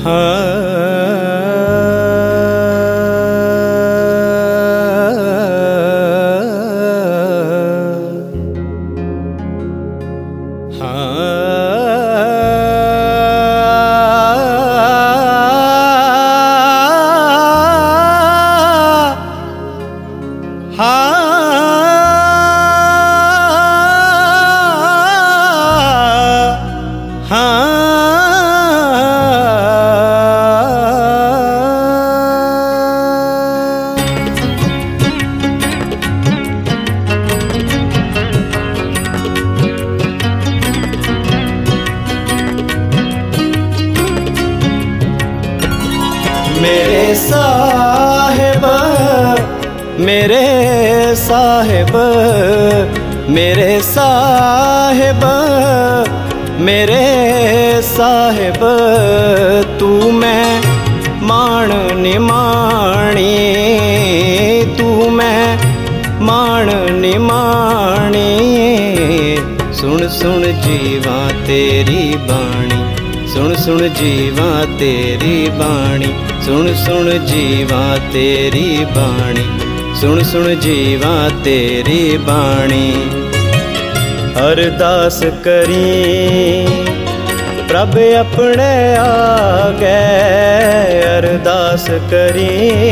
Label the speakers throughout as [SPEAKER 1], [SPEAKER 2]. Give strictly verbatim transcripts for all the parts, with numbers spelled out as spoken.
[SPEAKER 1] मेरे साहिब मेरे साहिब मेरे साहिब मेरे साहिब तू मैं मान निमाणी तू मैं मान निमाणी सुन सुन जीवा तेरी बाणी सुन सुन जीवा तेरी बाणी सुन सुन जीवा तेरी बाणी सुन सुन जीवा तेरी बाणी अरदास करी प्रभ अपने आ गए अरदास करी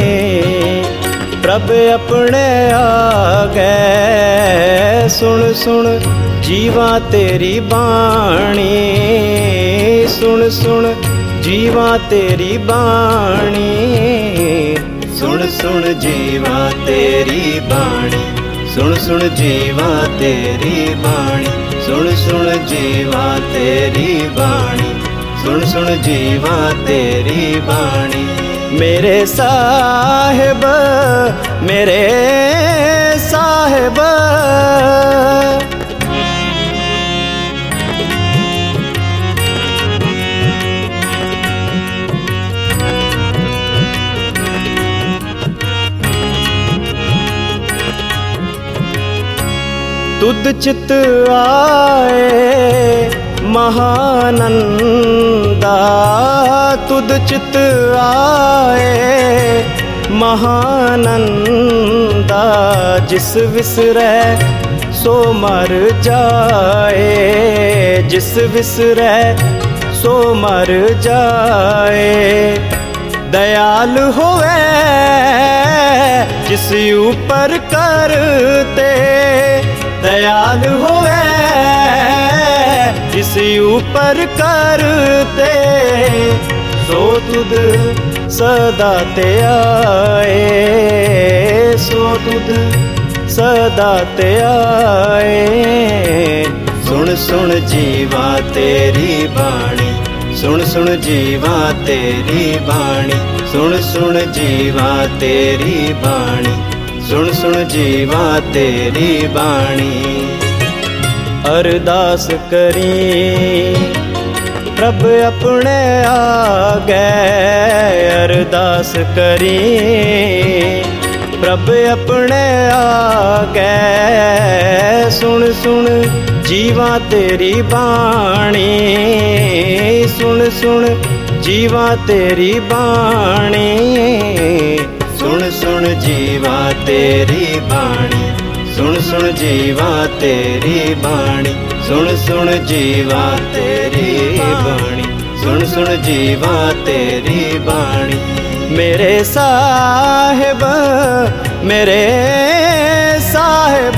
[SPEAKER 1] प्रभ अपने आ गए सुन सुन जीवा तेरी बाणी सुन सुन जीवा तेरी बाणी सुन सुन जीवा तेरी बाणी सुन सुन जीवा तेरी बाणी सुन सुन जीवा तेरी बाणी सुन सुन जीवा तेरी बाणी मेरे साहिब मेरे साहिब तुद चित आए महानंदा तुद चित आए महानंदा जिस विसरै सो मर जाए जिस विसरै सो मर जाए दयाल होवे जिस ऊपर करते दयाल होवे जिस ऊपर करते सो तुद सदा ते आए सो तुद सदा ते आए सुन सुन जीवा तेरी बाणी सुन सुन जीवा तेरी बाणी सुन सुन जीवा तेरी बाणी सुन सुन जीवा तेरी बाणी अरदास करी प्रभ अपने आ गए अरदास करी प्रभ अपने आ गए सुन सुन जीवा तेरी बाणी सुन सुन जीवा तेरी बाणी सुन सुन जीवा तेरी बाणी सुन सुन जीवा तेरी बाणी सुन सुन जीवा तेरी बाणी सुन सुन जीवा तेरी बाणी मेरे साहिब मेरे साहिब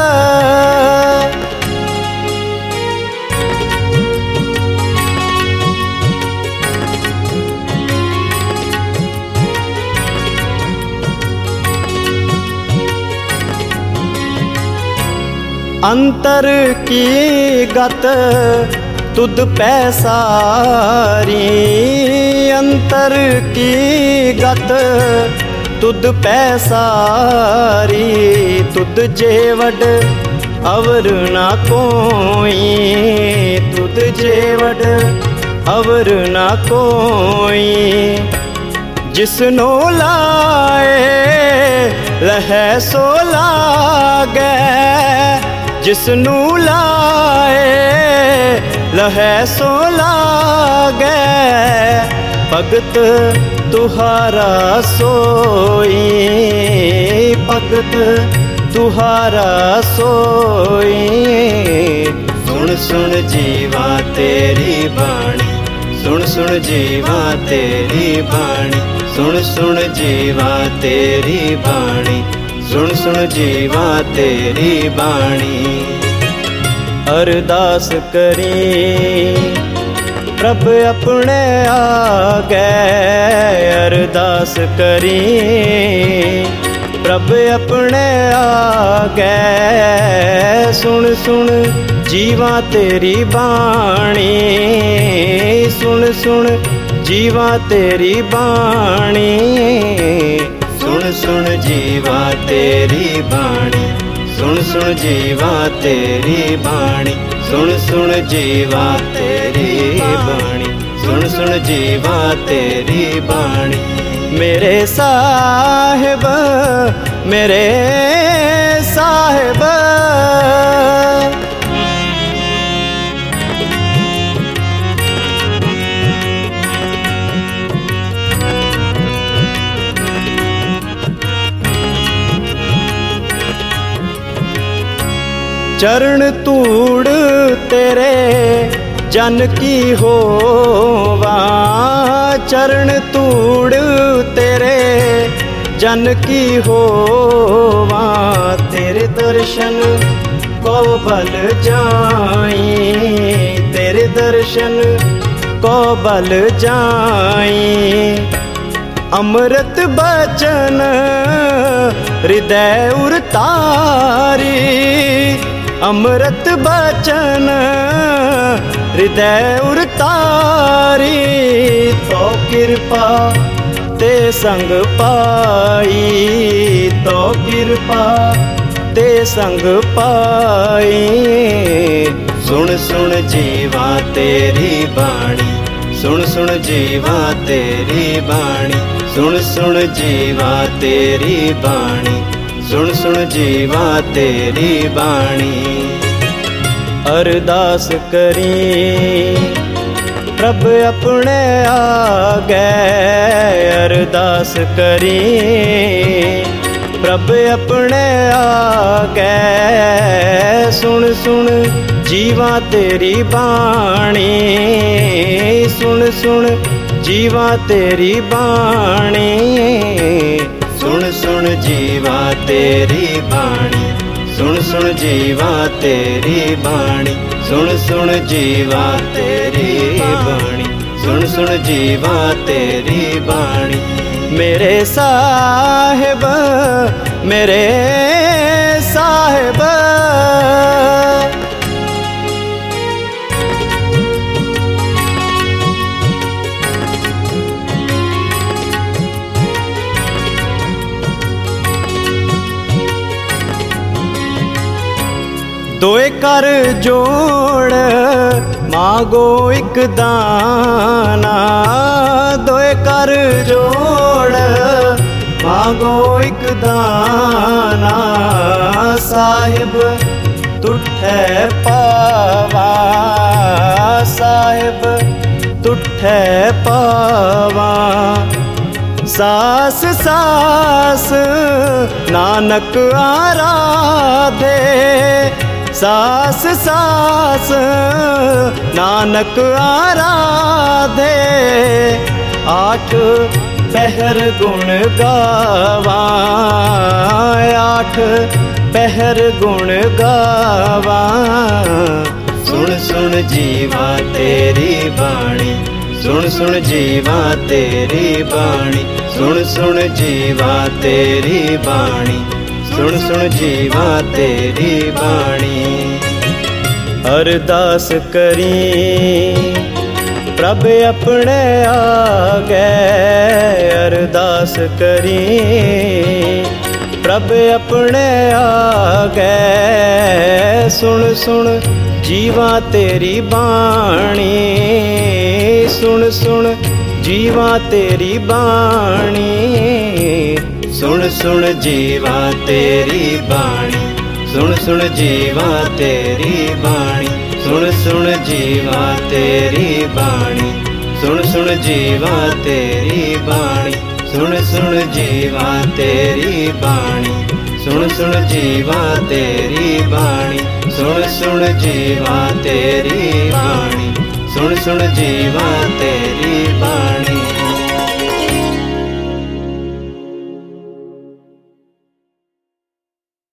[SPEAKER 1] अंतर की गत तुद पैसारी अंतर की गत तुद पैसारी तुद जेवड अवर ना कोई तुद जेवड अवर ना कोई जिसनो लाए लह सो लागे जिसनू लाए लह सो लागे भगत तुहारा सोई, भगत तुहारा सोई। सुन सुन जीवा तेरी बाणी, सुन सुन जीवा तेरी बाणी, सुन सुन जीवा तेरी बाणी, सुन सुन जीवा तेरी बाणी। अरदास करी प्रभ अपने आगे, अरदास करी प्रभ अपने आगे। सुन सुन जीवा तेरी बाणी, सुन सुन जीवा तेरी बाणी, सुन सुन जीवा तेरी बाणी, सुन सुन जीवा तेरी बाणी, सुन सुन जीवा तेरी बाणी, सुन सुन जीवा तेरी बाणी। मेरे साहिब मेरे साहिब, चरण तूड़ तेरे जन की होवा, चरण तूड़ तेरे जन की होवा। तेरे दर्शन को बल जाई, तेरे दर्शन को बल जाई। अमृत बचन हृदय उरतारी, अमृत बचन हृदय उरतारी। तो कृपा ते संग पाई, तो कृपा ते संग पाई। सुन सुन जीवा तेरी बाणी, सुन सुन जीवा तेरी बाणी, सुन सुन जीवा तेरी बाणी, सुन सुन जीवा तेरी बाणी। अरदास करी प्रभ अपने आगे, अरदास करी प्रभ अपने आगे। सुन सुन जीवा तेरी बाणी, सुन सुन जीवा तेरी बाणी, सुन सुन जीवा तेरी बाणी, सुन सुन जीवा तेरी बाणी, सुन सुन जीवा तेरी बाणी, सुन सुन जीवा तेरी बाणी। मेरे साहिब मेरे साहिब, दोए कर जोड़ मांगो एक दाना, दोए कर जोड़ मांगो एक दाना। साहिब तुठे पावा, साहिब तुठे पावा। सास सास नानक आराधे, सास सास नानक आराधे। आठ पहर गुण गावा, आठ पहर गुण गावा। सुन सुन जीवा तेरी बाणी, सुन सुन जीवा तेरी बाणी, सुन सुन जीवा तेरी बाणी, सुन सुन जीवा तेरी बाणी। अरदास करी प्रभ अपने आगे, अरदास करी प्रभ अपने आगे। सुन सुन जीवा तेरी बाणी, सुन सुन जीवा तेरी बाणी, सुन सुन जीवा तेरी बाणी, सुन सुन जीवा तेरी बाणी, सुन सुन जीवा तेरी बाणी, सुन सुन जीवा तेरी बाणी, सुन सुन जीवा तेरी बाणी, सुन सुन जीवा तेरी बाणी, सुन सुन जीवा तेरी बाणी, सुन सुन जीवा तेरी